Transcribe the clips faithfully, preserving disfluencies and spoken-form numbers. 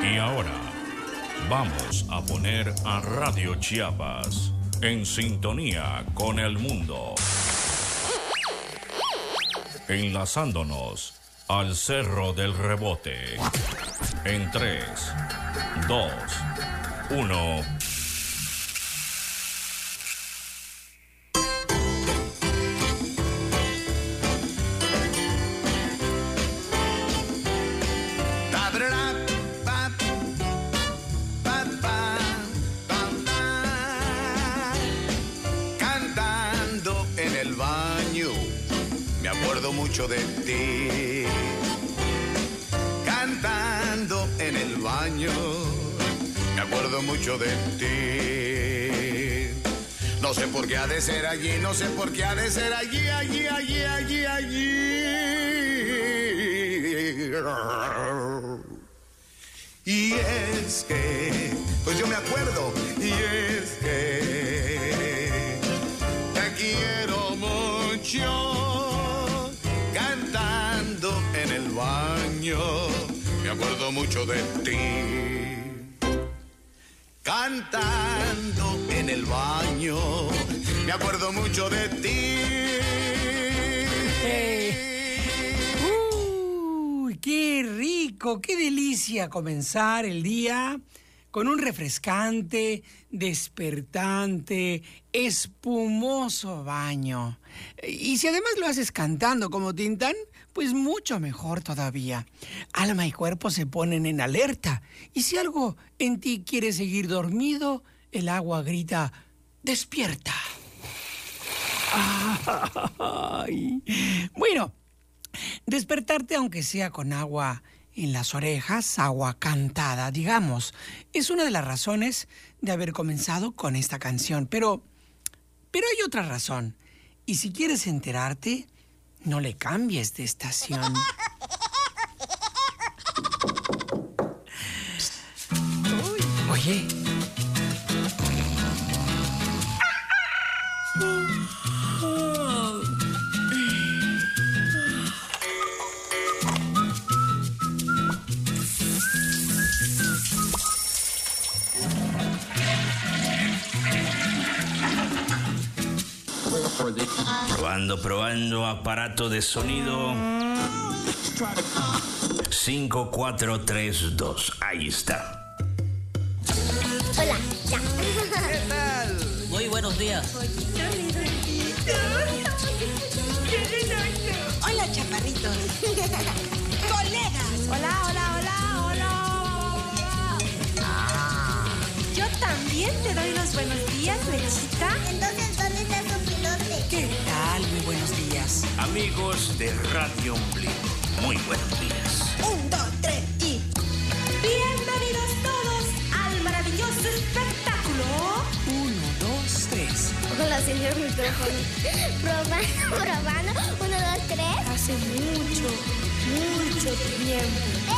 Y ahora vamos a poner a Radio Chiapas en sintonía con el mundo, enlazándonos al Cerro del Rebote. En tres, dos, uno... Mucho de ti, cantando en el baño, me acuerdo mucho de ti. No sé por qué ha de ser allí, no sé por qué ha de ser allí, allí, allí, allí, allí. Y es que, pues yo me acuerdo, y es que te quiero mucho. En el baño, me acuerdo mucho de ti. Cantando en el baño, me acuerdo mucho de ti. Hey. Uy, qué rico, qué delicia comenzar el día con un refrescante, despertante, espumoso baño. Y si además lo haces cantando como Tintán, pues mucho mejor todavía. Alma y cuerpo se ponen en alerta. Y si algo en ti quiere seguir dormido, el agua grita, ¡despierta! Ay. Bueno, despertarte aunque sea con agua en las orejas, agua cantada, digamos, es una de las razones de haber comenzado con esta canción. Pero, pero hay otra razón. Y si quieres enterarte, no le cambies de estación. Uy, oye. Probando, probando, aparato de sonido. cinco, cuatro, tres, dos. Ahí está. Hola, ya. ¿Qué tal? Muy buenos días. Hola, chaparritos. Colegas. Hola, hola, hola, hola. Ah. Yo también te doy los buenos días, Lechita. Entonces, ¿dónde está su pilote? ¿Qué tal? Muy buenos días. Amigos de Radio Ombligo, muy buenos días. Un, dos, tres y... Bienvenidos todos al maravilloso espectáculo. Uno, dos, tres. Hola, señor micrófono. Probando, probando. Uno, dos, tres. Hace mucho, mucho tiempo.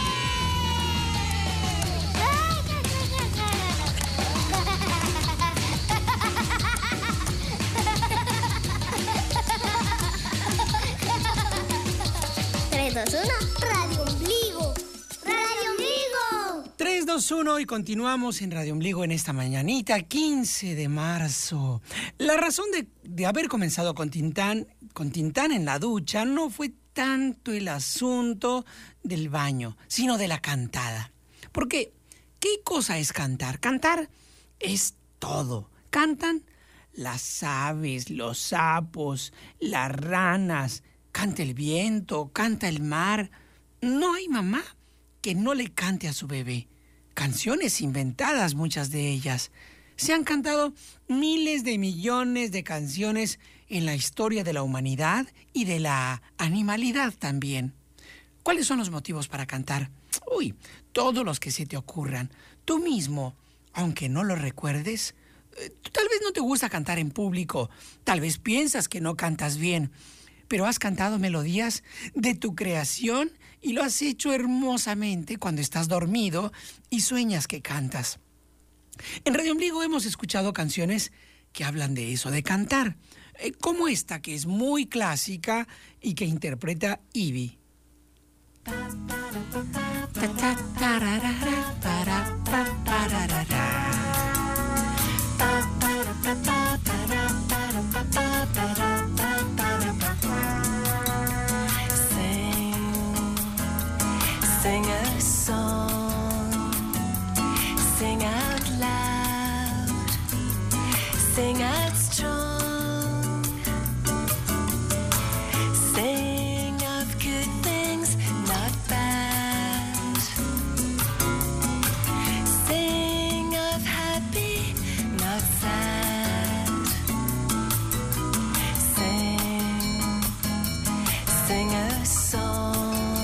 tres, dos, uno, Radio Ombligo. Radio Ombligo. tres, dos, uno y continuamos en Radio Ombligo en esta mañanita, quince de marzo. La razón de, de haber comenzado con Tintán, con Tintán en la ducha no fue tanto el asunto del baño, sino de la cantada. Porque, ¿qué cosa es cantar? Cantar es todo. Cantan las aves, los sapos, las ranas, canta el viento, canta el mar. No hay mamá que no le cante a su bebé. Canciones inventadas, muchas de ellas. Se han cantado miles de millones de canciones en la historia de la humanidad y de la animalidad también. ¿Cuáles son los motivos para cantar? Uy, todos los que se te ocurran. Tú mismo, aunque no lo recuerdes, eh, tal vez no te gusta cantar en público, tal vez piensas que no cantas bien, pero has cantado melodías de tu creación y lo has hecho hermosamente cuando estás dormido y sueñas que cantas. En Radio Ombligo hemos escuchado canciones que hablan de eso, de cantar, eh, como esta que es muy clásica y que interpreta Ivy. Sing a song, sing out loud, sing out strong, sing of good things, not bad, sing of happy, not sad, sing, sing a song.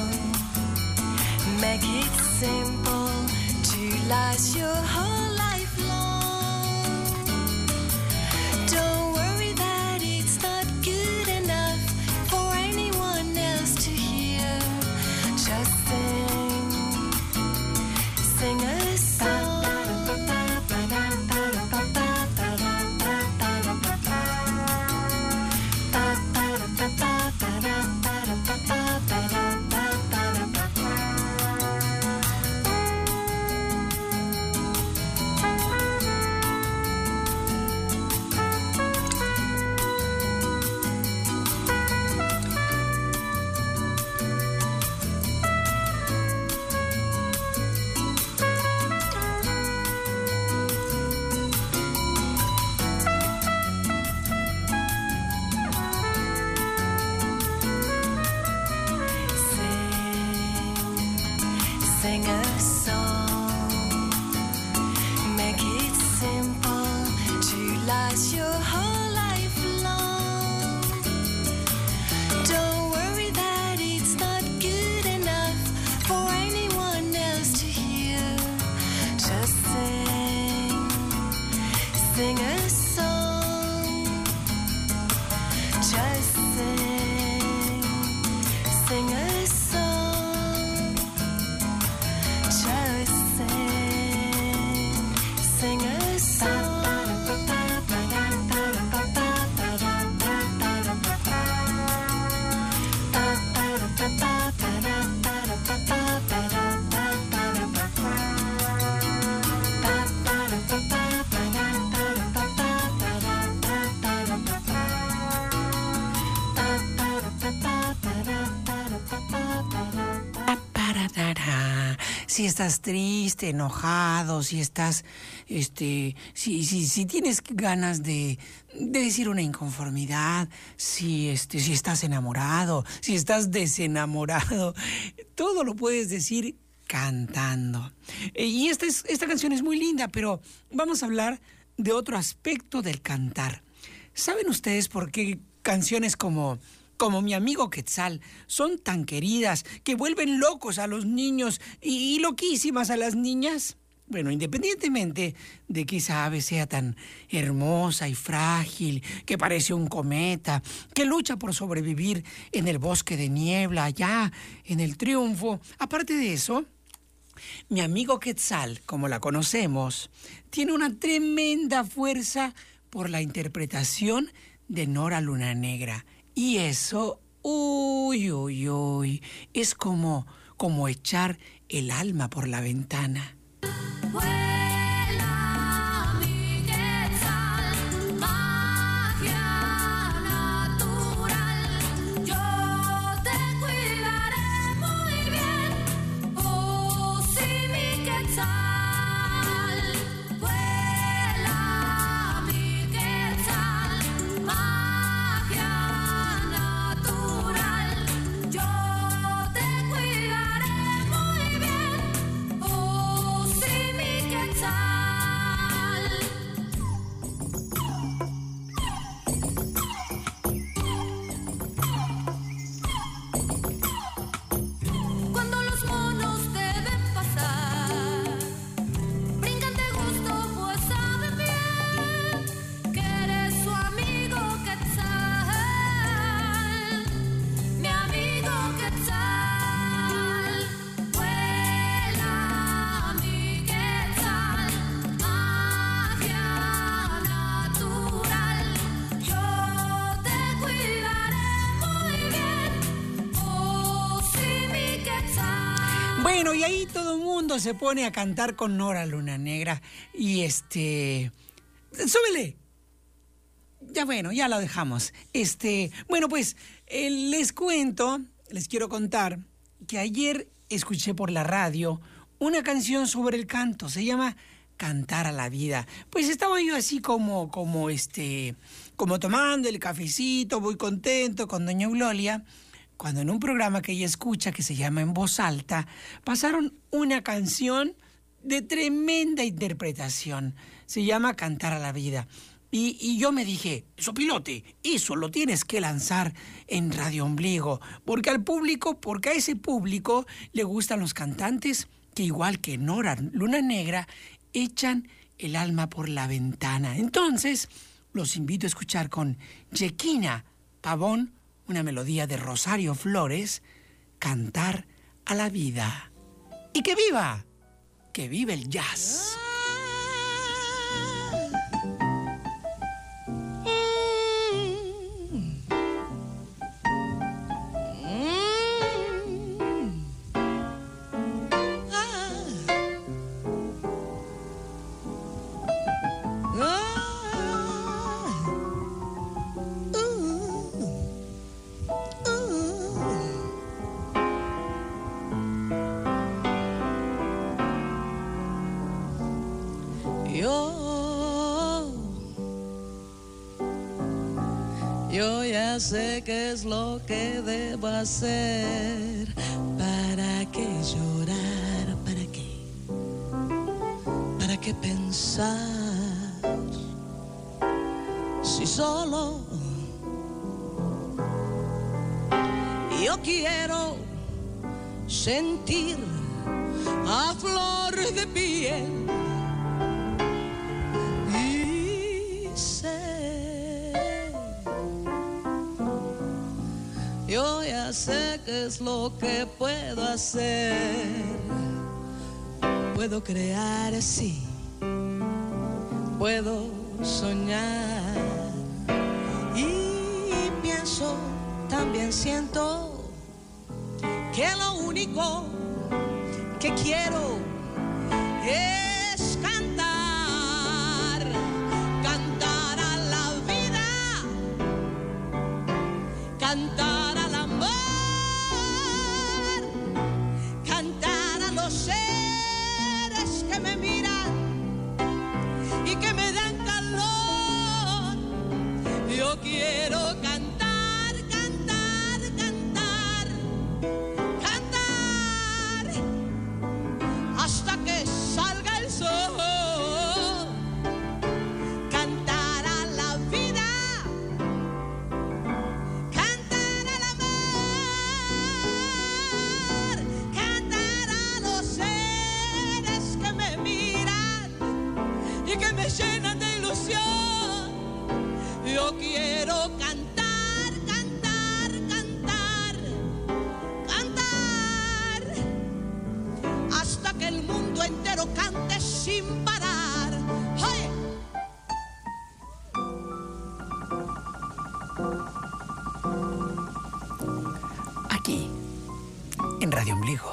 Make it simple to last your whole life long. Don't worry that it's not good enough for anyone else to hear. Just sing, sing a song. Sing a song, make it simple to last your whole life long. Don't worry that it's not good enough for anyone else to hear. Just sing, sing a song. Just sing, sing a song. Just sing, sing a song. Si estás triste, enojado, si estás, este, si, si, si tienes ganas de, de decir una inconformidad, si, este, si estás enamorado, si estás desenamorado, todo lo puedes decir cantando. Y esta, es, esta canción es muy linda, pero vamos a hablar de otro aspecto del cantar. ¿Saben ustedes por qué canciones como... como Mi Amigo Quetzal, son tan queridas que vuelven locos a los niños y, y loquísimas a las niñas? Bueno, independientemente de que esa ave sea tan hermosa y frágil, que parece un cometa, que lucha por sobrevivir en el bosque de niebla, allá en el Triunfo, aparte de eso, Mi Amigo Quetzal, como la conocemos, tiene una tremenda fuerza por la interpretación de Nora Lunanegra. Y eso, uy, uy, uy, es como, como echar el alma por la ventana. Vuela, mi Quetzal, magia natural. Yo te cuidaré muy bien. Oh, sí, mi Quetzal. Vuela, mi Quetzal, magia natural. Yo te cuidaré muy bien. Oh, sí, mi Quetzal. Cuando los monos deben pasar todo el mundo se pone a cantar con Nora Luna Negra. Y este... ¡Súbele! Ya bueno, ya lo dejamos. Este... Bueno, pues eh, les cuento, les quiero contar que ayer escuché por la radio una canción sobre el canto. Se llama Cantar a la Vida. Pues estaba yo así como, como este... como tomando el cafecito, muy contento con doña Eulolia, cuando en un programa que ella escucha, que se llama En Voz Alta, pasaron una canción de tremenda interpretación. Se llama Cantar a la Vida. Y, y yo me dije, Sopilote, eso lo tienes que lanzar en Radio Ombligo, porque al público, porque a ese público le gustan los cantantes que, igual que Nora Luna Negra, echan el alma por la ventana. Entonces, los invito a escuchar con Yequina Pavón, una melodía de Rosario Flores, Cantar a la Vida. ¡Y que viva! ¡Que viva el jazz! Yo ya sé qué es lo que debo hacer. ¿Para qué llorar? ¿Para qué? ¿Para qué pensar? Si solo yo quiero sentir a flor de piel. Yo ya sé qué es lo que puedo hacer. Puedo crear así, puedo soñar. Y pienso, también siento que lo único que quiero es cantar, cantar a la vida, cantar. Seres que me miran y que me dan calor. Yo quiero cantar, cantar, cantar, cantar hasta que salga el sol. Cantar a la vida, cantar al amor. Que me llenan de ilusión. Yo quiero cantar, cantar, cantar, cantar hasta que el mundo entero cante sin parar. ¡Hey! Aquí, en Radio Ombligo.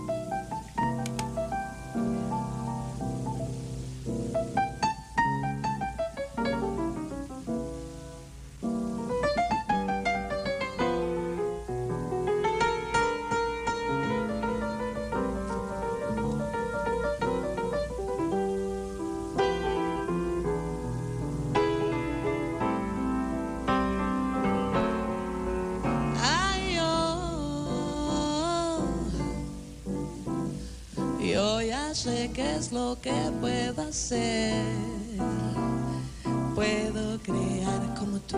Sé qué es lo que puedo hacer. Puedo crear como tú,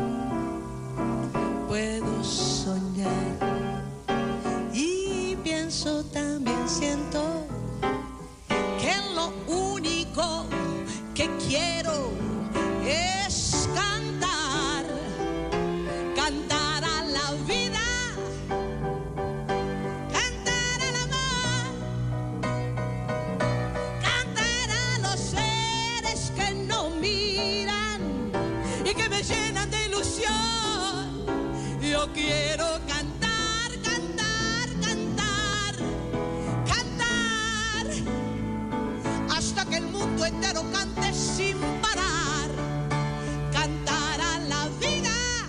puedo soñar. Y pienso, también siento que lo único que quiero es cantar, cantar a la vida. Yo quiero cantar, cantar, cantar, cantar mundo entero cante sin parar, cantar a la vida.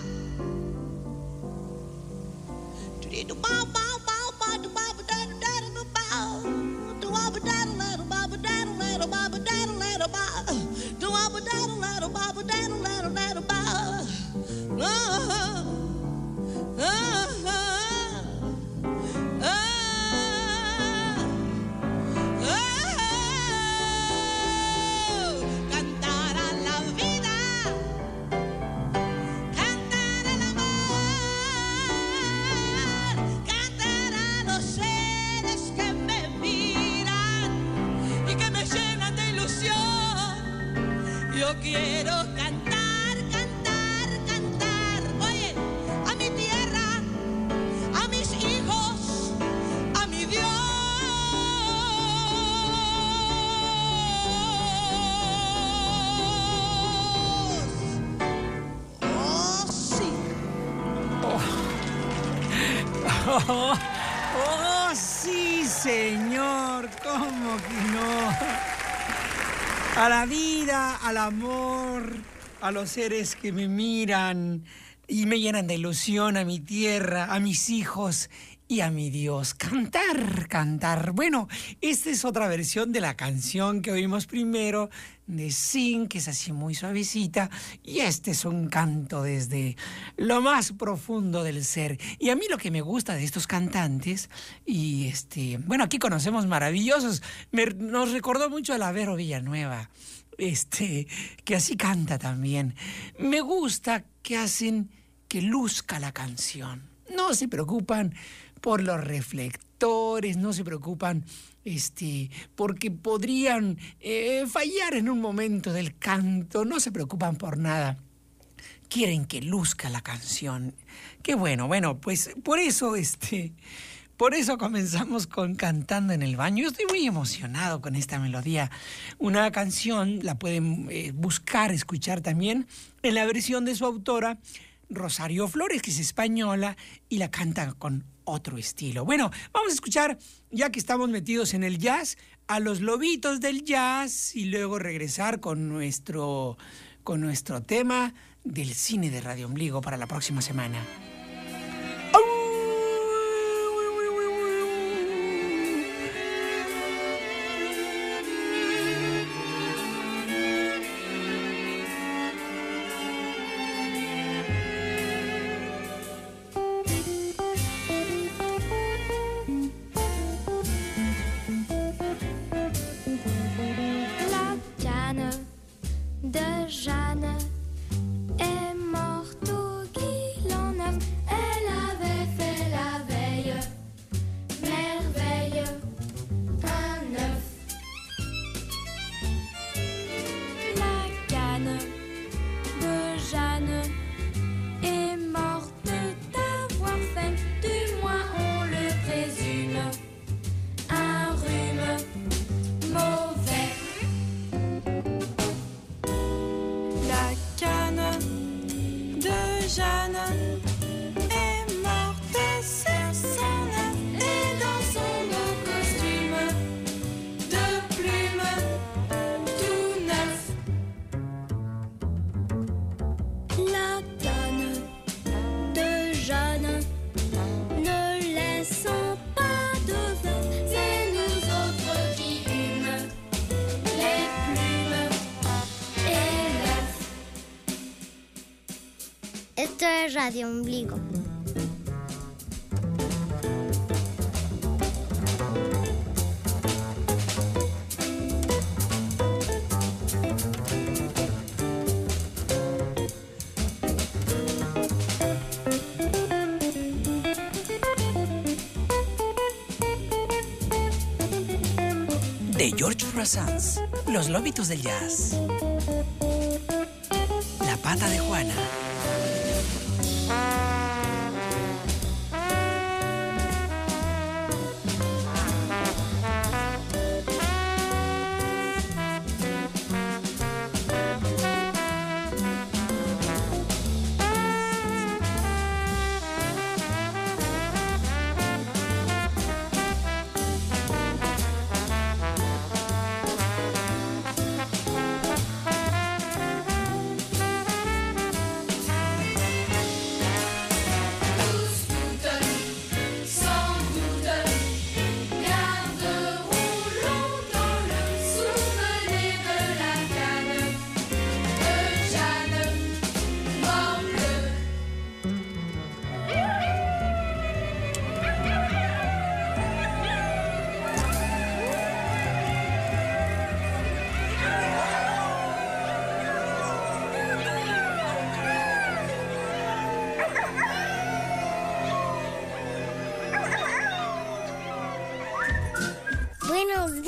Cantar a la vida, cantar al amor, cantar a los seres que me miran y que me llenan de ilusión. Yo quiero cantar, cantar, cantar, oye, a mi tierra, a mis hijos, a mi Dios. Oh, sí. Oh, oh, sí, señor, ¿cómo que no? A la vida, al amor, a los seres que me miran y me llenan de ilusión, a mi tierra, a mis hijos y a mi Dios. Cantar, cantar. Bueno, esta es otra versión de la canción que oímos primero, de Sing, que es así muy suavecita, y este es un canto desde lo más profundo del ser. Y a mí lo que me gusta de estos cantantes, y este, bueno, aquí conocemos maravillosos, me, nos recordó mucho a la Vero Villanueva, este, que así canta también. Me gusta que hacen que luzca la canción. No se preocupan por los reflectores, no se preocupan este, porque podrían eh, fallar en un momento del canto, no se preocupan por nada. Quieren que luzca la canción. Qué bueno, bueno, pues por eso, este, por eso comenzamos con Cantando en el Baño. Yo estoy muy emocionado con esta melodía. Una canción la pueden eh, buscar, escuchar también en la versión de su autora, Rosario Flores, que es española, y la canta con otro estilo. Bueno, vamos a escuchar, ya que estamos metidos en el jazz, a los Lobitos del Jazz y luego regresar con nuestro, con nuestro tema del cine de Radio Ombligo para la próxima semana. Esto es Radio Ombligo. De George Brassens, Los Lobitos del Jazz. La pata de Juana.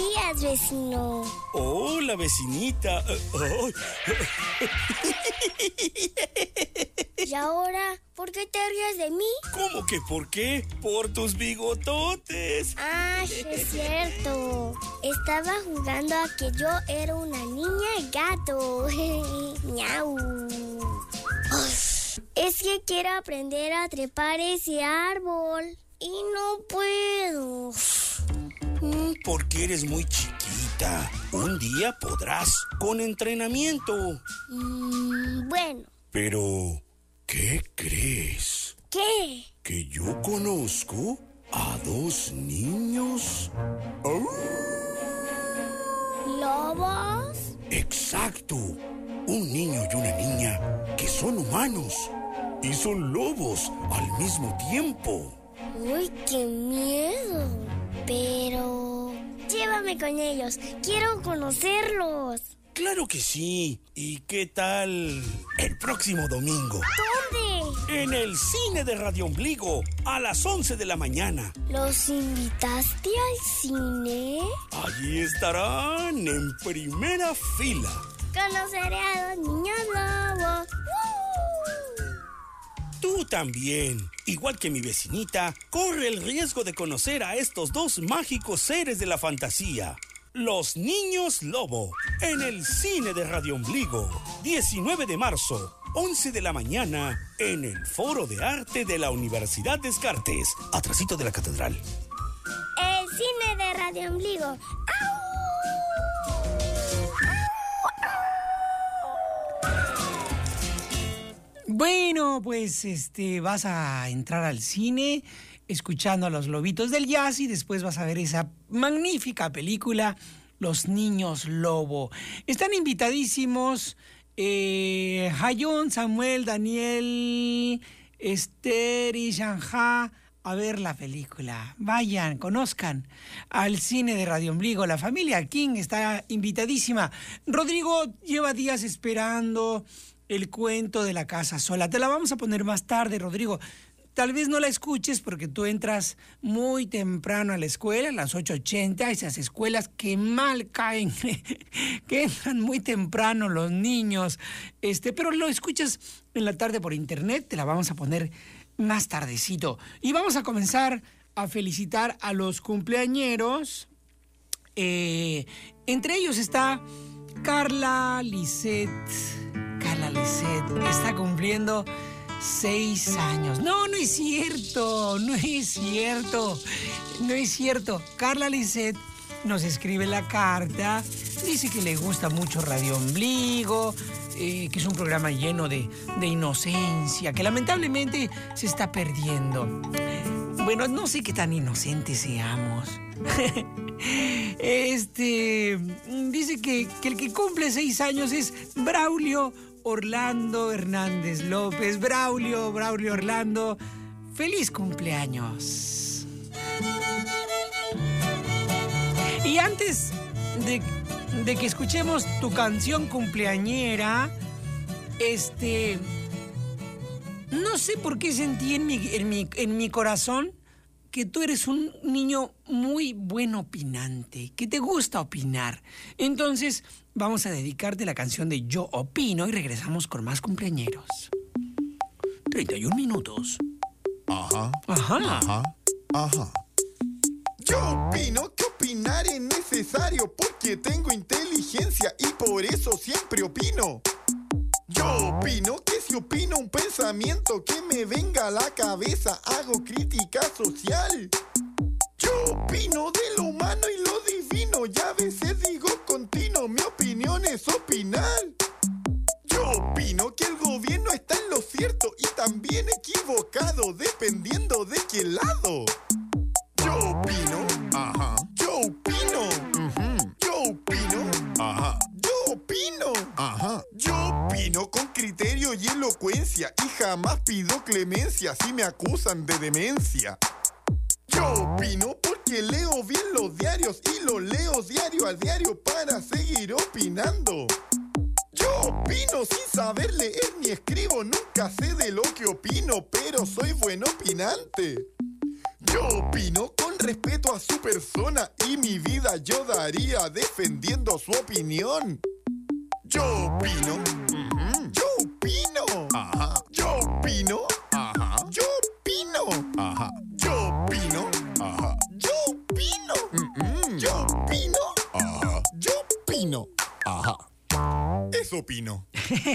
días, vecino. Hola, vecinita. ¿Y ahora? ¿Por qué te ríes de mí? ¿Cómo que por qué? Por tus bigototes. Ah, es cierto. Estaba jugando a que yo era una niña gato. Miau. Es que quiero aprender a trepar ese árbol y no puedo. Porque eres muy chiquita. Un día podrás, con entrenamiento. Mm, bueno. Pero, ¿qué crees? ¿Qué? Que yo conozco a dos niños. ¡Oh! ¿Lobos? Exacto. Un niño y una niña que son humanos y son lobos al mismo tiempo. ¡Uy, qué miedo! Pero... llévame con ellos. Quiero conocerlos. Claro que sí. ¿Y qué tal el próximo domingo? ¿Dónde? En el cine de Radio Ombligo, a las once de la mañana. ¿Los invitaste al cine? Allí estarán en primera fila. Conoceré a los niños lobos. ¡Woo! Tú también, igual que mi vecinita, corre el riesgo de conocer a estos dos mágicos seres de la fantasía. Los Niños Lobo, en el cine de Radio Ombligo, diecinueve de marzo, once de la mañana, en el Foro de Arte de la Universidad Descartes, atrasito de la Catedral. El cine de Radio Ombligo. ¡Au! Bueno, pues este vas a entrar al cine escuchando a los lobitos del jazz y después vas a ver esa magnífica película, Los Niños Lobo. Están invitadísimos eh, Hayón, Samuel, Daniel, Esther y Shanja a ver la película. Vayan, conozcan al cine de Radio Ombligo. La familia King está invitadísima. Rodrigo lleva días esperando el cuento de la casa sola. Te la vamos a poner más tarde, Rodrigo. Tal vez no la escuches porque tú entras muy temprano a la escuela, a las ocho ochenta, esas escuelas que mal caen, que entran muy temprano los niños. Este, pero lo escuchas en la tarde por internet, te la vamos a poner más tardecito. Y vamos a comenzar a felicitar a los cumpleañeros. Eh, entre ellos está Carla Lisset. Carla Lisset está cumpliendo seis años. No, no es cierto, no es cierto, no es cierto. Carla Lisset nos escribe la carta, dice que le gusta mucho Radio Ombligo, eh, que es un programa lleno de, de inocencia, que lamentablemente se está perdiendo. Bueno, no sé qué tan inocentes seamos. Este dice que, que el que cumple seis años es Braulio Orlando Hernández López. Braulio, Braulio Orlando, feliz cumpleaños. Y antes de, de que escuchemos tu canción cumpleañera, este, no sé por qué sentí en mi, en mi, en mi corazón que tú eres un niño muy buen opinante, que te gusta opinar. Entonces, vamos a dedicarte la canción de Yo Opino y regresamos con más cumpleañeros. treinta y un minutos. Ajá. Ajá. Ajá. Ajá. Yo opino que opinar es necesario porque tengo inteligencia y por eso siempre opino. Yo opino que si opino un pensamiento que me venga a la cabeza, hago crítica social. Yo opino de lo humano y lo divino, y a veces digo continuo, mi opinión es opinar. Yo opino que el gobierno está en lo cierto y también equivocado, dependiendo de qué lado. Yo opino, ajá. Yo opino, uh-huh. Yo opino, ajá. Yo opino, ajá. Yo opino con criterio y elocuencia y jamás pido clemencia si me acusan de demencia. Yo opino porque leo bien los diarios y los leo diario a diario para seguir opinando. Yo opino sin saber leer ni escribo, nunca sé de lo que opino, pero soy buen opinante. Yo Yo opino con respeto a su persona y mi vida yo daría defendiendo su opinión. Yo opino, uh-huh. Yo opino, ajá. Yo opino, ajá. Yo opino, ajá. Yo opino, ajá. Yo opino, uh-huh. Yo opino, ajá. Yo opino, ajá. Eso opino.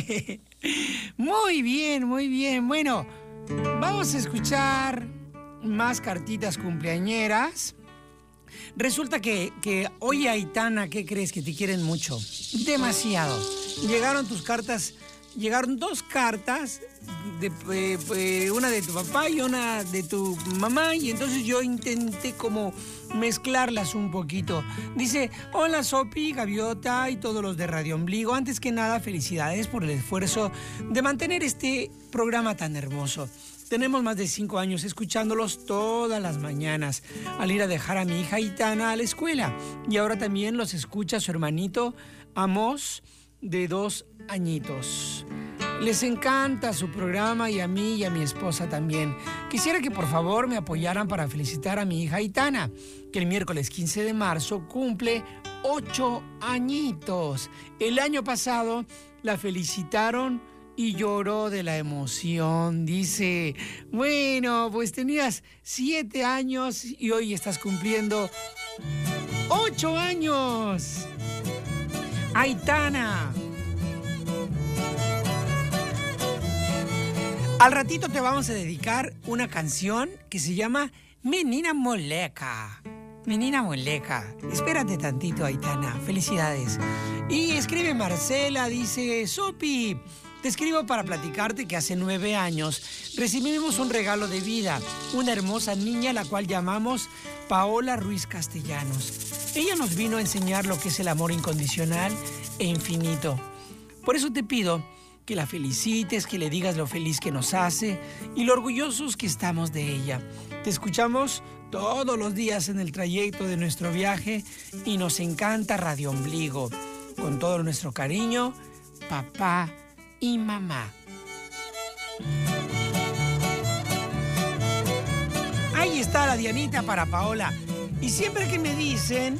Muy bien, muy bien. Bueno, vamos a escuchar más cartitas cumpleañeras. Resulta que, que oye, Aitana, ¿qué crees? Que te quieren mucho. Demasiado. Llegaron tus cartas, llegaron dos cartas, de, eh, eh, una de tu papá y una de tu mamá, y entonces yo intenté como mezclarlas un poquito. Dice, hola Sopi, Gaviota y todos los de Radio Ombligo. Antes que nada, felicidades por el esfuerzo de mantener este programa tan hermoso. Tenemos más de cinco años escuchándolos todas las mañanas al ir a dejar a mi hija Aitana a la escuela. Y ahora también los escucha su hermanito Amos, de dos añitos. Les encanta su programa y a mí y a mi esposa también. Quisiera que por favor me apoyaran para felicitar a mi hija Aitana, que el miércoles quince de marzo cumple ocho añitos. El año pasado la felicitaron y lloró de la emoción. Dice, bueno, pues tenías siete años y hoy estás cumpliendo ocho años. Aitana. Al ratito te vamos a dedicar una canción que se llama Menina Moleca. Menina Moleca. Espérate tantito, Aitana. Felicidades. Y escribe Marcela, dice, Sopi, te escribo para platicarte que hace nueve años recibimos un regalo de vida, una hermosa niña la cual llamamos Paola Ruiz Castellanos. Ella nos vino a enseñar lo que es el amor incondicional e infinito. Por eso te pido que la felicites, que le digas lo feliz que nos hace y lo orgullosos que estamos de ella. Te escuchamos todos los días en el trayecto de nuestro viaje y nos encanta Radio Ombligo. Con todo nuestro cariño, papá y mamá. Ahí está la Dianita para Paola. Y siempre que me dicen...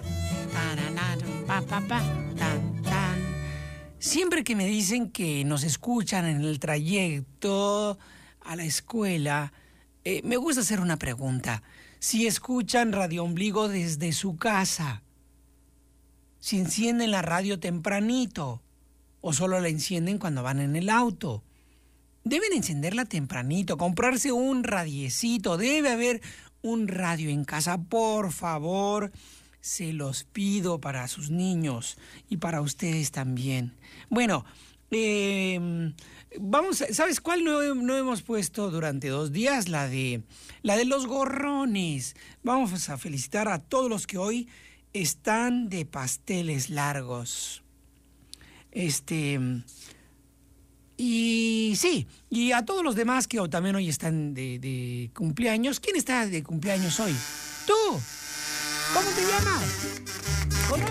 Siempre que me dicen que nos escuchan en el trayecto a la escuela, eh, me gusta hacer una pregunta. Si escuchan Radio Ombligo desde su casa, si encienden la radio tempranito, o solo la encienden cuando van en el auto. Deben encenderla tempranito, comprarse un radiecito. Debe haber un radio en casa, por favor. Se los pido para sus niños y para ustedes también. Bueno, eh, vamos, ¿sabes cuál no, no hemos puesto durante dos días? La de, la de los gorrones. Vamos a felicitar a todos los que hoy están de pasteles largos. Este... Y sí, y a todos los demás que también hoy están de, de cumpleaños. ¿Quién está de cumpleaños hoy? ¡Tú! ¿Cómo te llamas? ¿Cómo?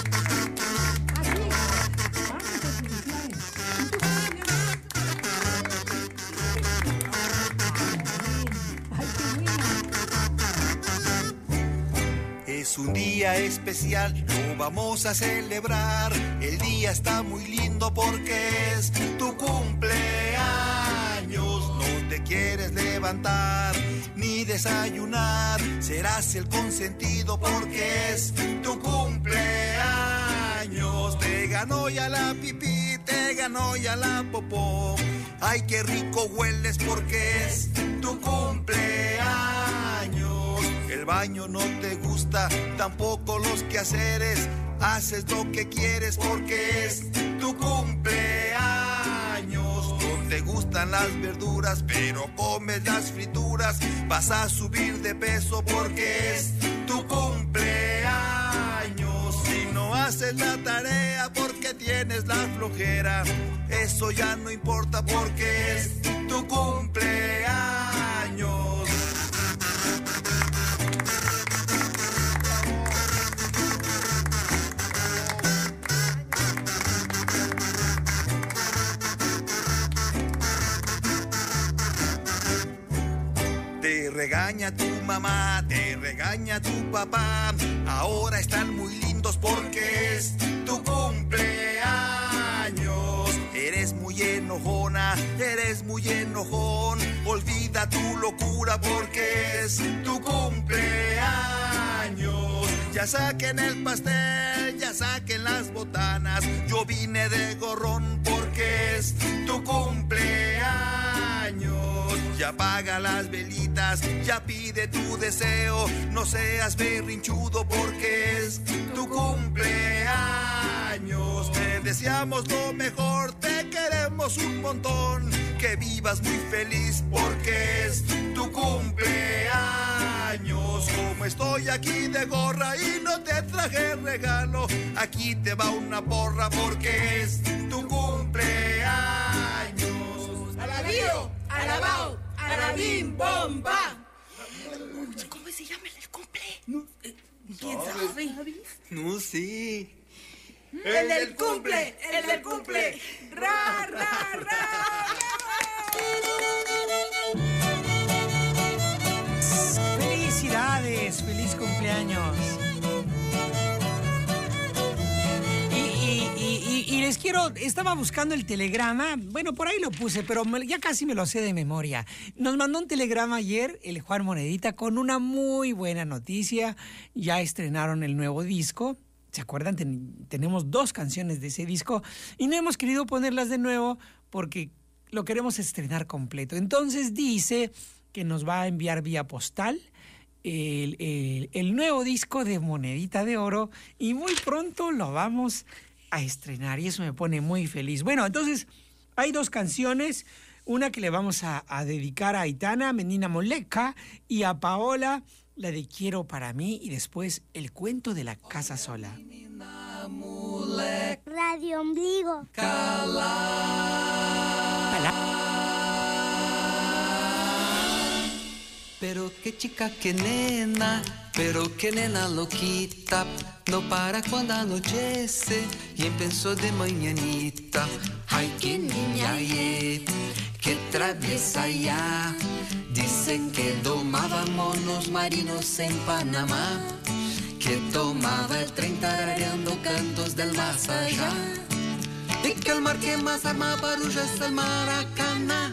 Es un día especial, lo vamos a celebrar. El día está muy lindo porque es tu cumpleaños. No te quieres levantar ni desayunar. Serás el consentido porque es tu cumpleaños. Te ganó ya la pipí, te ganó ya la popó. Ay, qué rico hueles porque es tu cumpleaños. El baño no te gusta, tampoco los quehaceres. Haces lo que quieres porque es tu cumpleaños. No te gustan las verduras, pero comes las frituras. Vas a subir de peso porque es tu cumpleaños. Si no haces la tarea porque tienes la flojera, eso ya no importa porque es tu cumpleaños. Te regaña tu mamá, te regaña tu papá. Ahora están muy lindos porque es tu cumpleaños. Eres muy enojona, eres muy enojón. Olvida tu locura porque es tu cumpleaños. Ya saquen el pastel, ya saquen las botanas. Yo vine de gorrón porque es tu cumpleaños. Ya apaga las velitas, ya pide tu deseo. No seas berrinchudo porque es tu cumpleaños. Te deseamos lo mejor, te queremos un montón. Que vivas muy feliz porque es tu cumpleaños. Como estoy aquí de gorra y no te traje regalo, aquí te va una porra porque es tu cumpleaños. ¡Alabío! ¡Alabao! ¡Alabim! ¡Bomba! ¿Cómo se llama el cumple? No, eh, ¿quién sabe? No sé. ¡El del cumple! ¡El del cumple! ¡Ra, ra, ra! ¡Felicidades! ¡Feliz cumpleaños! Y, y, y, y les quiero... Estaba buscando el telegrama. Bueno, por ahí lo puse, pero me, ya casi me lo sé de memoria. Nos mandó un telegrama ayer el Juan Monedita con una muy buena noticia. Ya estrenaron el nuevo disco. ¿Se acuerdan? Ten, tenemos dos canciones de ese disco y no hemos querido ponerlas de nuevo porque lo queremos estrenar completo. Entonces dice que nos va a enviar vía postal el, el, el nuevo disco de Monedita de Oro y muy pronto lo vamos a estrenar y eso me pone muy feliz. Bueno, entonces hay dos canciones, una que le vamos a, a dedicar a Aitana, Menina Moleca, y a Paola, la de Quiero para mí, y después El cuento de la casa sola. Radio Ombligo. Pero qué chica, qué nena, pero qué nena loquita. No para cuando anochece y empezó de mañanita. Ay, qué niña, yeah, qué traviesa ya. Dicen que domaba monos marinos en Panamá, que tomaba el tren tarareando cantos del más allá, y que el mar que más arma barullo es el Maracaná.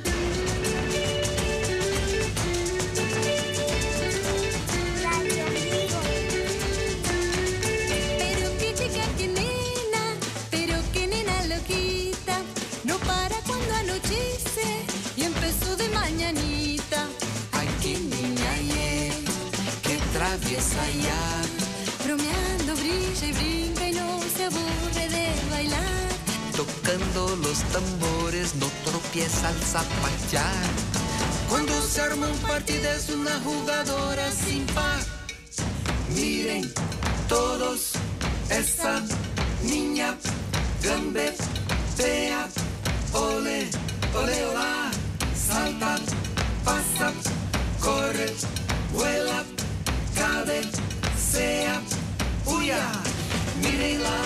Pero qué chica, qué nena, pero qué nena loquita. No para cuando anochece y empezó de mañanita. Ay, qué niña, yeah, qué traviesa ya. Bromeando brilla y brinca y no se aburre de bailar. Tocando los tambores no tropieza al zapatear. Cuando se arma un partido es una jugadora sin par. Miren todos esa niña gambetea. Ole, ole, olá. Salta, pasa, corre, vuela, cabecea, huya, mírenla.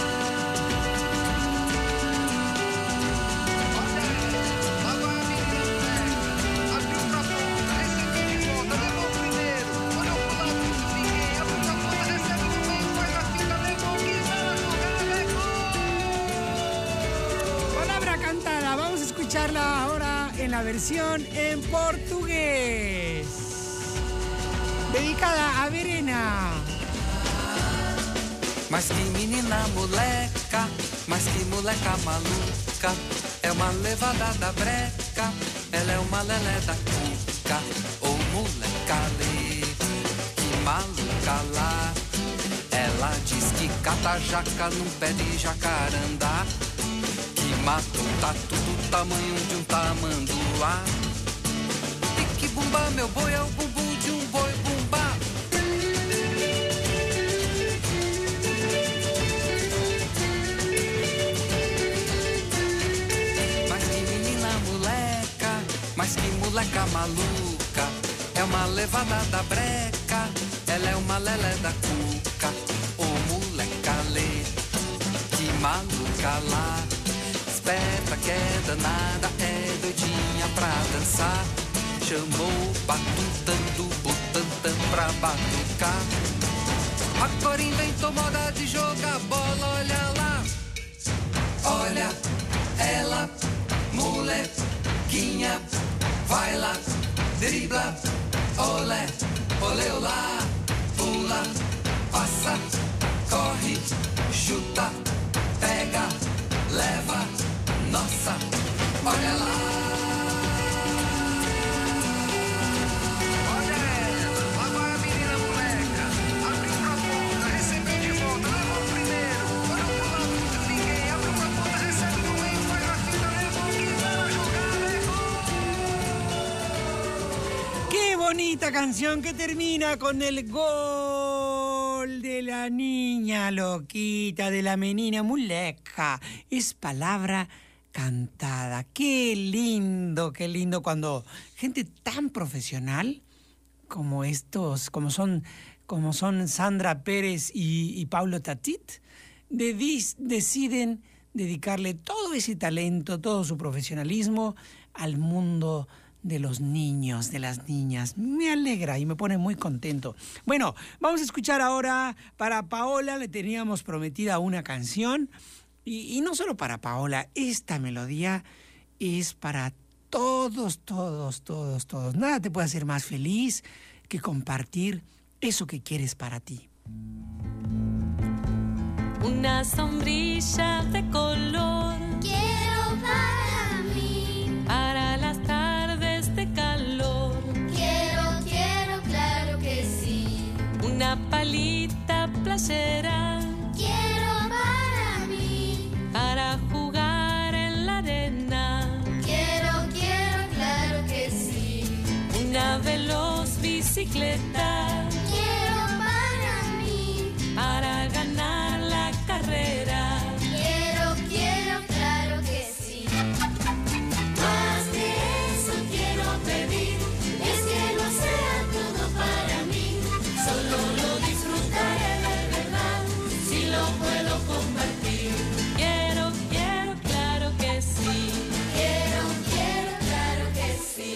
Palabra cantada, vamos a escucharla ahora en la versión en portugués. Dedicada a Verena. Mas que menina moleca, mas que moleca maluca. É uma levada da breca, ela é uma lelé da cuca. Ô moleca ali, que maluca lá. Ela diz que cata jaca num pé de jacarandá, que mata um tatu do tamanho de um tamanduá. E que bumba meu boi é o bumbum de um boi bumbá. Mas que moleca maluca, é uma levada da breca, ela é uma lelé da cuca. Ô moleca lê, que maluca lá, esperta que é danada, é doidinha pra dançar. Chamou, batutando, botando tantã pra batucar. Agora inventou moda de jogar bola, olha lá. Olha ela, molequinha, vai lá, dribla, olé, olé, olá, pula, passa, corre, chuta, pega, leva, nossa, olha lá. Bonita canción que termina con el gol de la niña loquita, de la menina muleca. Es palabra cantada. Qué lindo, qué lindo cuando gente tan profesional como estos, como son, como son Sandra Pérez y, y Paulo Tatit, de, deciden dedicarle todo ese talento, todo su profesionalismo al mundo de los niños, de las niñas. Me alegra y me pone muy contento. Bueno, vamos a escuchar ahora para Paola. Le teníamos prometida una canción y, y no solo para Paola. Esta melodía es para todos, todos, todos, todos. Nada te puede hacer más feliz que compartir eso que quieres para ti. Una sombrilla de color quiero para mí, para las tardes de calor. Quiero, quiero, claro que sí. Una palita playera quiero para mí, para jugar en la arena. Quiero, quiero, claro que sí. Una veloz bicicleta quiero para mí, para ganar la carrera. Quiero, quiero, claro que sí. Más de eso quiero pedir, es que no sea todo para mí. Solo lo disfrutaré de verdad, si lo puedo compartir. Quiero, quiero, claro que sí. Quiero, quiero, claro que sí.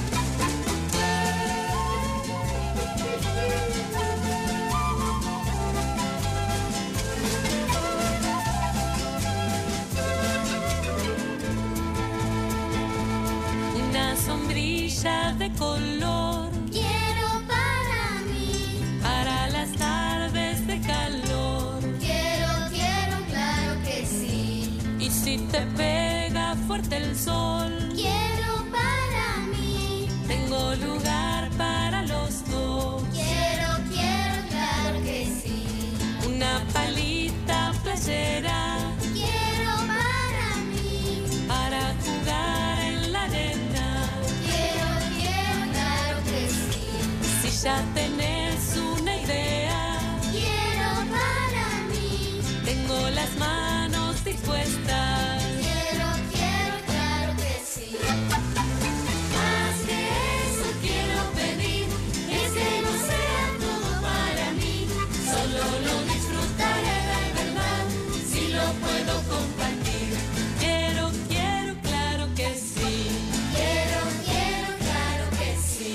Una sombrilla de color Quiero para mí, para las tardes de calor. quiero, quiero, claro que sí. Y si te pega fuerte el sol, Quiero para mí, tengo lugar para los dos. quiero, quiero, claro que sí. Una palita playera Quiero para mí, para jugar en la arena. quiero, quiero, claro que sí. Si ya tenés una idea, Quiero para mí, tengo las manos dispuestas. quiero, quiero, claro que sí. Más que eso quiero pedir, es que no sea todo para mí. Solo lo disfrutaré de verdad, si lo puedo compartir. Quiero, quiero, claro que sí. Quiero, quiero, claro que sí.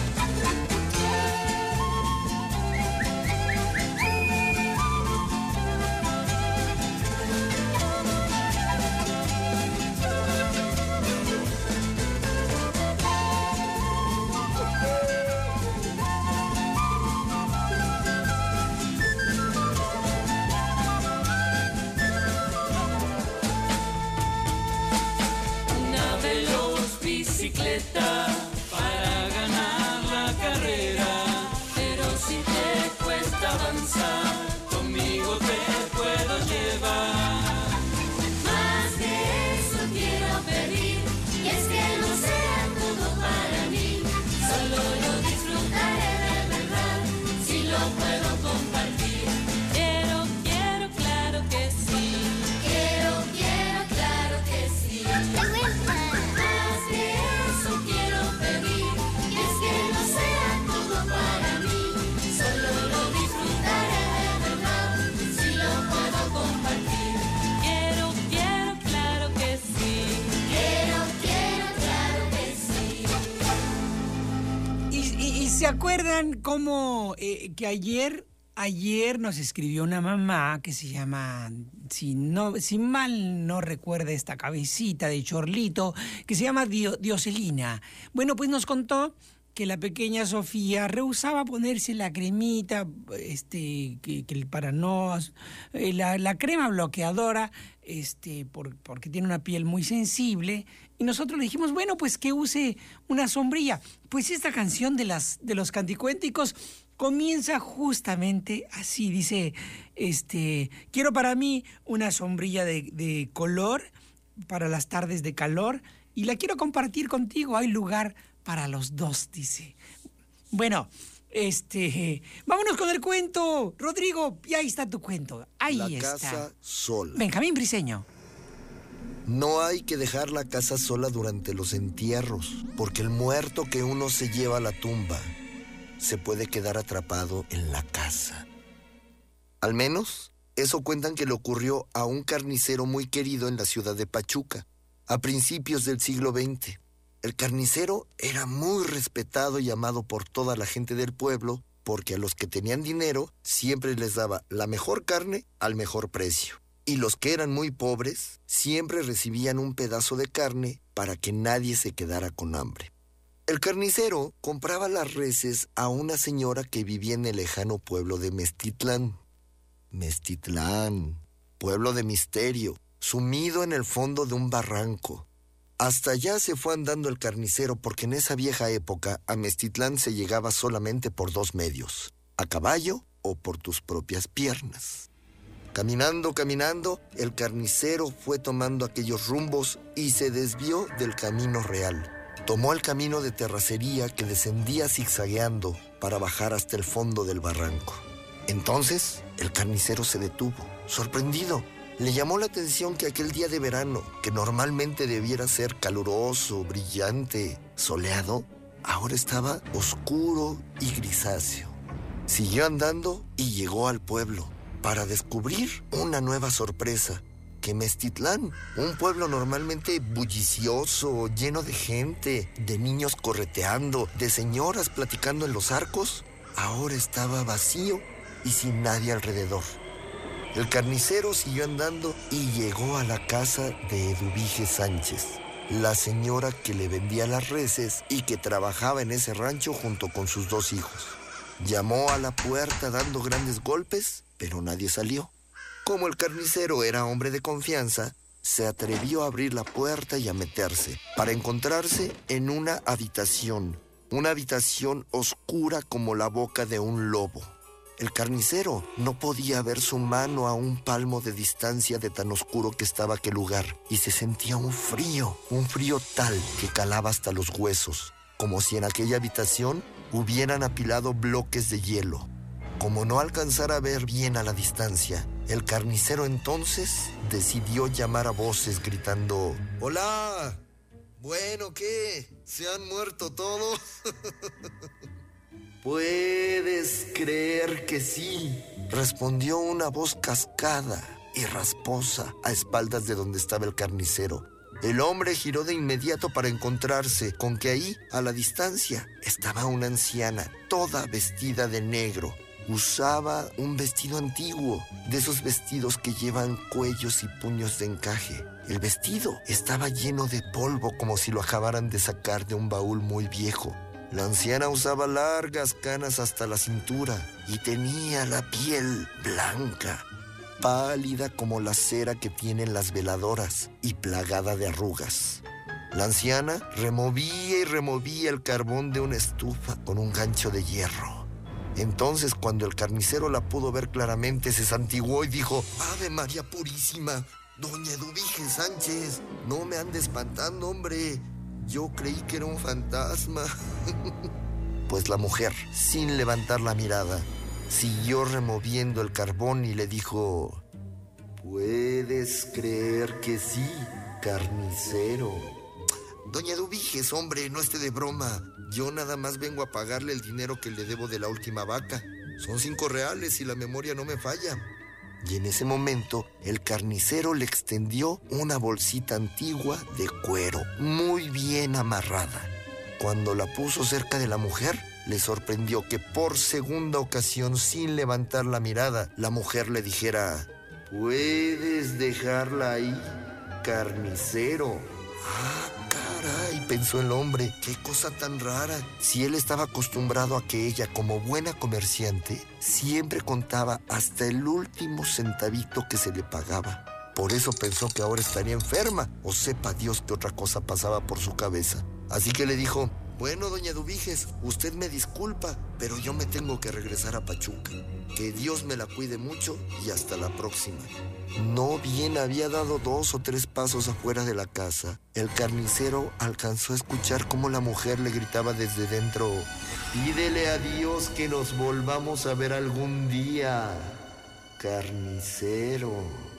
Una veloz bicicleta para ganar la carrera. Pero si te cuesta avanzar, conmigo te puedo llevar. Más que eso quiero pedir, y es que no sea todo para mí. Solo lo disfrutaré de verdad, si lo puedo compartir. Quiero, quiero, claro que sí. Quiero, quiero, claro que sí. Más que eso quiero ¿Se acuerdan cómo eh, que ayer, ayer nos escribió una mamá que se llama, si no, si mal no recuerda esta cabecita de chorlito, que se llama Dio, Dioselina? Bueno, pues nos contó que la pequeña Sofía rehusaba ponerse la cremita, este, que, que para no, eh, la, la crema bloqueadora, este, por, porque tiene una piel muy sensible. Y nosotros le dijimos, bueno, pues que use una sombrilla. Pues esta canción de las de los canticuénticos comienza justamente así. Dice, este, quiero para mí una sombrilla de, de color para las tardes de calor y la quiero compartir contigo. Hay lugar para los dos, dice. Bueno, este, vámonos con el cuento. Rodrigo, y ahí está tu cuento. Ahí la está. La casa sola. Benjamín Briceño. No hay que dejar la casa sola durante los entierros, porque el muerto que uno se lleva a la tumba se puede quedar atrapado en la casa. Al menos, eso cuentan que le ocurrió a un carnicero muy querido en la ciudad de Pachuca, a principios del siglo veinte. El carnicero era muy respetado y amado por toda la gente del pueblo, porque a los que tenían dinero siempre les daba la mejor carne al mejor precio. Y los que eran muy pobres siempre recibían un pedazo de carne para que nadie se quedara con hambre. El carnicero compraba las reses a una señora que vivía en el lejano pueblo de Mestitlán. Mestitlán, pueblo de misterio, sumido en el fondo de un barranco. Hasta allá se fue andando el carnicero porque en esa vieja época a Mestitlán se llegaba solamente por dos medios, a caballo o por tus propias piernas. Caminando, caminando, el carnicero fue tomando aquellos rumbos y se desvió del camino real. Tomó el camino de terracería que descendía zigzagueando para bajar hasta el fondo del barranco. Entonces, el carnicero se detuvo, sorprendido. Le llamó la atención que aquel día de verano, que normalmente debiera ser caluroso, brillante, soleado, ahora estaba oscuro y grisáceo. Siguió andando y llegó al pueblo para descubrir una nueva sorpresa, que Mestitlán, un pueblo normalmente bullicioso, lleno de gente, de niños correteando, de señoras platicando en los arcos, ahora estaba vacío y sin nadie alrededor. El carnicero siguió andando y llegó a la casa de Eduvige Sánchez, la señora que le vendía las reses y que trabajaba en ese rancho junto con sus dos hijos. Llamó a la puerta dando grandes golpes, pero nadie salió. Como el carnicero era hombre de confianza, se atrevió a abrir la puerta y a meterse, para encontrarse en una habitación, una habitación oscura como la boca de un lobo. El carnicero no podía ver su mano a un palmo de distancia de tan oscuro que estaba aquel lugar, y se sentía un frío, un frío tal que calaba hasta los huesos, como si en aquella habitación hubieran apilado bloques de hielo. Como no alcanzara a ver bien a la distancia, el carnicero entonces decidió llamar a voces gritando: ¡Hola! ¿Bueno qué? ¿Se han muerto todos? ¿Puedes creer que sí?, respondió una voz cascada y rasposa a espaldas de donde estaba el carnicero. El hombre giró de inmediato para encontrarse con que ahí, a la distancia, estaba una anciana, toda vestida de negro. Usaba un vestido antiguo, de esos vestidos que llevan cuellos y puños de encaje. El vestido estaba lleno de polvo, como si lo acabaran de sacar de un baúl muy viejo. La anciana usaba largas canas hasta la cintura y tenía la piel blanca, pálida como la cera que tienen las veladoras y plagada de arrugas. La anciana removía y removía el carbón de una estufa con un gancho de hierro. Entonces, cuando el carnicero la pudo ver claramente, se santiguó y dijo: ¡Ave María Purísima! Doña Eduvige Sánchez, no me ande espantando, hombre. Yo creí que era un fantasma. Pues la mujer, sin levantar la mirada, siguió removiendo el carbón y le dijo: ¿puedes creer que sí, carnicero? Doña Eduviges, hombre, no esté de broma. Yo nada más vengo a pagarle el dinero que le debo de la última vaca. Son cinco reales y la memoria no me falla. Y en ese momento, el carnicero le extendió una bolsita antigua de cuero, muy bien amarrada. Cuando la puso cerca de la mujer, le sorprendió que por segunda ocasión, sin levantar la mirada, la mujer le dijera: ¿puedes dejarla ahí, carnicero? Ah, caray, pensó el hombre, qué cosa tan rara. Si él estaba acostumbrado a que ella, como buena comerciante, siempre contaba hasta el último centavito que se le pagaba. Por eso pensó que ahora estaría enferma, o sepa Dios qué otra cosa pasaba por su cabeza. Así que le dijo: bueno, doña Eduviges, usted me disculpa, pero yo me tengo que regresar a Pachuca. Que Dios me la cuide mucho y hasta la próxima. No bien había dado dos o tres pasos afuera de la casa, el carnicero alcanzó a escuchar cómo la mujer le gritaba desde dentro: pídele a Dios que nos volvamos a ver algún día, carnicero.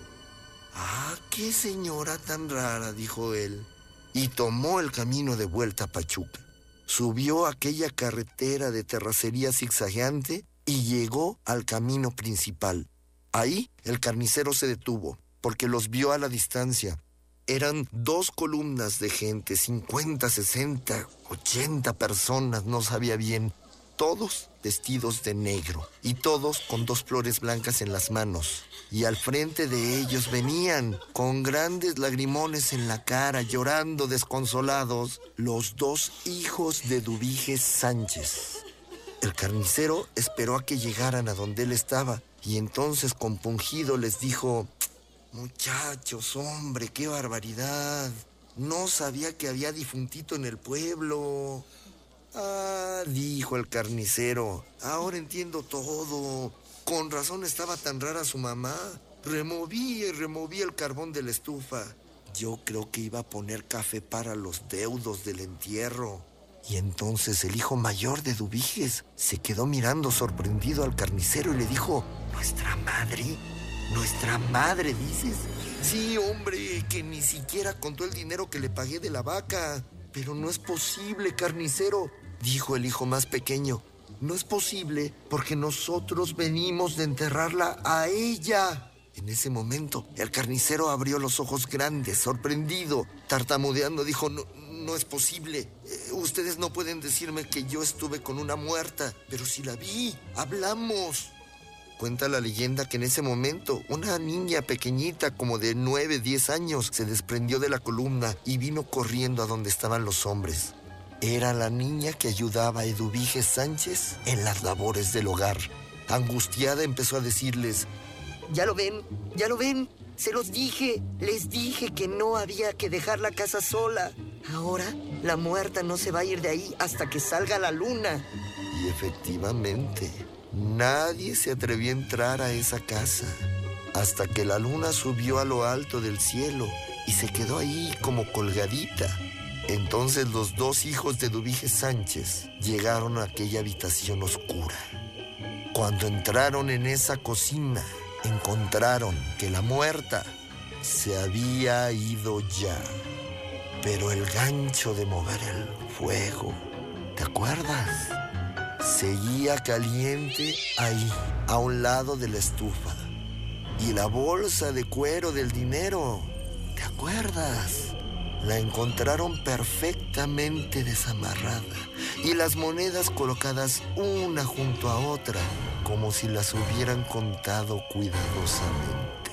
Ah, qué señora tan rara, dijo él, y tomó el camino de vuelta a Pachuca. Subió aquella carretera de terracería zigzagueante y llegó al camino principal. Ahí el carnicero se detuvo, porque los vio a la distancia. Eran dos columnas de gente, cincuenta, sesenta, ochenta personas, no sabía bien. Todos vestidos de negro y todos con dos flores blancas en las manos. Y al frente de ellos venían, con grandes lagrimones en la cara, llorando desconsolados, los dos hijos de Eduviges Sánchez. El carnicero esperó a que llegaran a donde él estaba y entonces, compungido, les dijo: muchachos, hombre, qué barbaridad. No sabía que había difuntito en el pueblo. Ah, dijo el carnicero, ahora entiendo todo. Con razón estaba tan rara su mamá. Removía y removía el carbón de la estufa. Yo creo que iba a poner café para los deudos del entierro. Y entonces el hijo mayor de Eduviges se quedó mirando sorprendido al carnicero y le dijo: ¿nuestra madre? ¿Nuestra madre, dices? Sí, hombre, que ni siquiera contó el dinero que le pagué de la vaca. Pero no es posible, carnicero, dijo el hijo más pequeño. No es posible porque nosotros venimos de enterrarla a ella. En ese momento, el carnicero abrió los ojos grandes, sorprendido. Tartamudeando dijo: no, no es posible. Eh, ustedes no pueden decirme que yo estuve con una muerta. Pero si la vi, hablamos. Cuenta la leyenda que en ese momento una niña pequeñita como de nueve, diez años se desprendió de la columna y vino corriendo a donde estaban los hombres. Era la niña que ayudaba a Eduviges Sánchez en las labores del hogar. Angustiada empezó a decirles: ¿ya lo ven? ¿Ya lo ven? Se los dije, les dije que no había que dejar la casa sola. Ahora la muerta no se va a ir de ahí hasta que salga la luna. Y efectivamente, nadie se atrevió a entrar a esa casa hasta que la luna subió a lo alto del cielo y se quedó ahí como colgadita. Entonces los dos hijos de Eduviges Sánchez llegaron a aquella habitación oscura. Cuando entraron en esa cocina, encontraron que la muerta se había ido ya. Pero el gancho de mover el fuego, ¿te acuerdas? Seguía caliente ahí, a un lado de la estufa. Y la bolsa de cuero del dinero, ¿te acuerdas? La encontraron perfectamente desamarrada y las monedas colocadas una junto a otra, como si las hubieran contado cuidadosamente.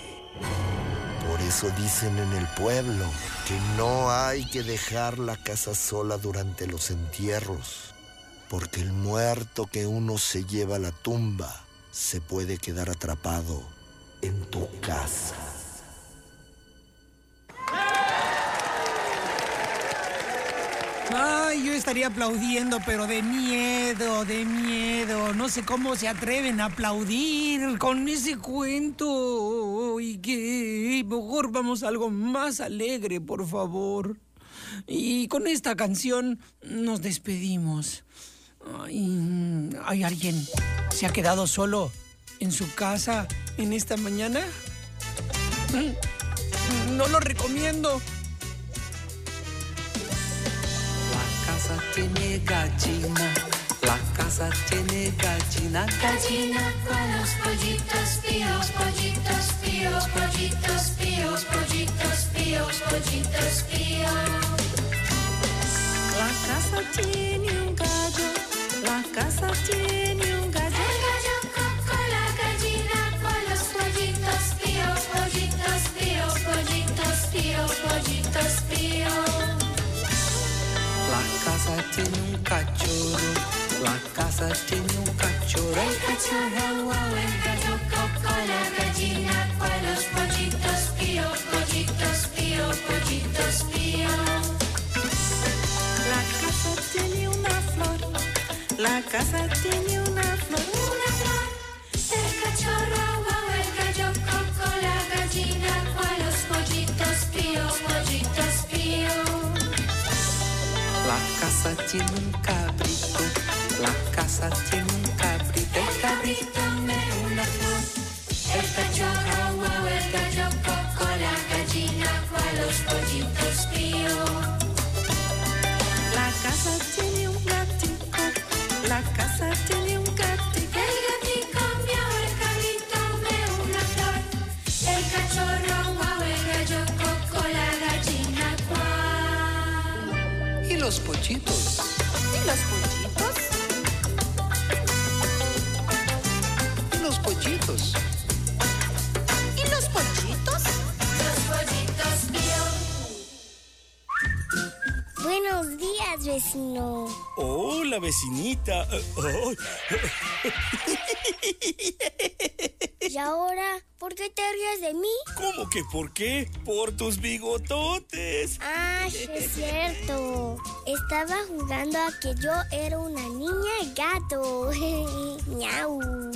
Por eso dicen en el pueblo que no hay que dejar la casa sola durante los entierros, porque el muerto que uno se lleva a la tumba se puede quedar atrapado en tu casa. Ay, yo estaría aplaudiendo, pero de miedo, de miedo. No sé cómo se atreven a aplaudir con ese cuento. Y que mejor vamos a algo más alegre, por favor. Y con esta canción nos despedimos. Ay, ¿hay alguien se ha quedado solo en su casa en esta mañana? No lo recomiendo. La casa tiene gallina, la casa tiene gallina. Gallina con los pollitos píos, pollitos píos, pollitos píos, pollitos píos, pollitos píos. La casa tiene un gallo, la casa tiene un gallo. El gallo coco, la gallina con los pollitos pío, pollitos pío, pollitos pío, pollitos pío. La casa tiene un cachorro, la casa tiene un cachorro. El cachorro guau, el gallo coco, la gallina con los pollitos pío, pollitos pío, pollitos pío. La casa tiene una flor, la casa tiene una flor. Una flor. El cachorro guau, el gallo coco, la gallina con los pollitos pío, pollitos pío. La casa tiene un cabrito, la casa tiene un cabrito. El cabrito me una flor. El cachorro guau, el gallo coco, la gallina con los pollitos pío. La casa tiene un gatico, la casa tiene un gatico. El gatico miau, el cabrito me una flor. El cachorro guau, el gallo coco, la gallina cuau. ¿Y los pollitos? ¿Y los pollitos? ¿Y los pollitos? ¿Y los pollitos? Los pollitos pío. Buenos días, vecino. Hola, vecinita. ¿Y ahora? ¿Por qué te ríes de mí? ¿Cómo que por qué? Por tus bigototes. Ah, sí, es cierto. Estaba jugando a que yo era una niña gato. Miau.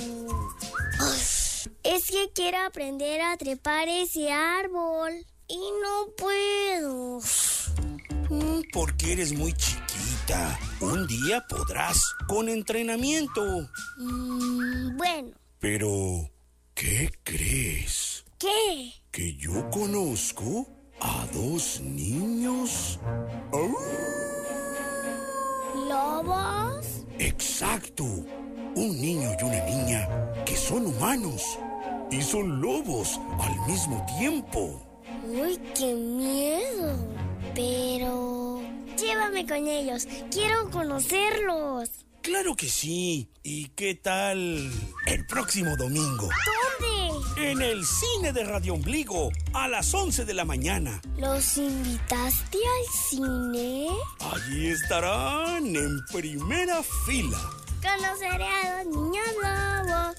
Es que quiero aprender a trepar ese árbol. Y no puedo. Porque eres muy chiquita. Un día podrás, con entrenamiento. Mm, bueno. Pero, ¿qué crees? ¿Qué? ¿Que yo conozco a dos niños? ¡Oh! ¿Lobos? Exacto. Un niño y una niña que son humanos y son lobos al mismo tiempo. Uy, qué miedo. Pero llévame con ellos. Quiero conocerlos. Claro que sí. ¿Y qué tal el próximo domingo? ¿Dónde? En el cine de Radio Ombligo a las once de la mañana. ¿Los invitaste al cine? Allí estarán en primera fila. Conoceré a los niños lobos.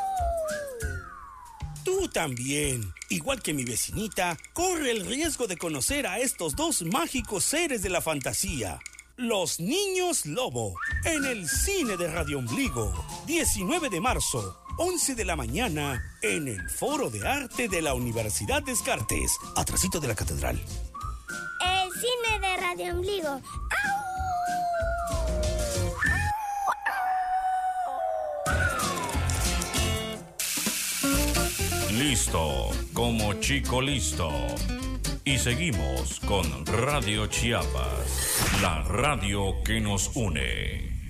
Tú también, igual que mi vecinita, corre el riesgo de conocer a estos dos mágicos seres de la fantasía. Los Niños Lobo, en el cine de Radio Ombligo, diecinueve de marzo, once de la mañana, en el Foro de Arte de la Universidad Descartes, atrasito de la Catedral. El cine de Radio Ombligo. Listo, como chico listo. Y seguimos con Radio Chiapas, la radio que nos une.